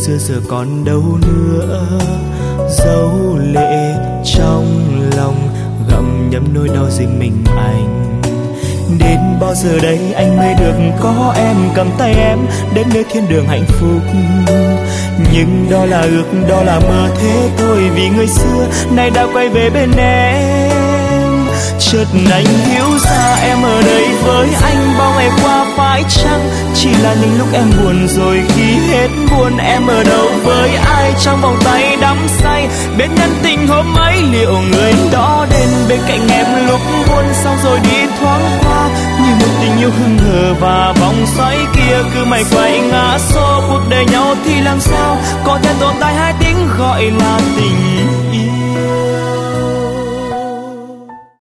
xưa giờ còn đâu nữa, dấu lệ trong lòng gặm nhấm nỗi đau riêng mình anh. Đến bao giờ đây anh mới được có em cầm tay em đến nơi thiên đường hạnh phúc. Nhưng đó là ước, đó là mơ thế thôi, vì người xưa nay đã quay về bên em. Chợt anh hiểu ra em ở đây với anh bao ngày qua, phải chăng chỉ là những lúc em buồn rồi khi hết buồn em ở đâu với ai trong vòng tay đắm say bên nhân tình hôm ấy. Liệu người đó đến bên cạnh em lúc buồn xong rồi đi thoáng qua như một tình yêu hững hờ, và vòng xoáy kia cứ mãi quay ngã số cuộc đời nhau thì làm sao có thể tồn tại hai tiếng gọi là tình yêu.